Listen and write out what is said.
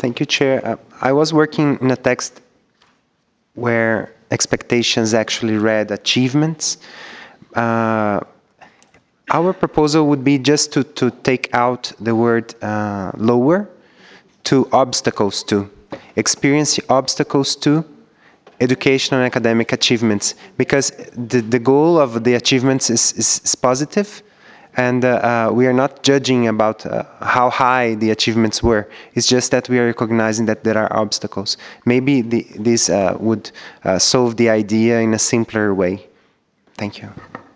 Thank you, Chair. I was working in a text where expectations actually read achievements. Our proposal would be just to take out the word lower to obstacles to, experience obstacles to educational and academic achievements, because the goal of the achievements is positive, and we are not judging about how high the achievements were. It's just that we are recognizing that there are obstacles. Maybe this would solve the idea in a simpler way. Thank you.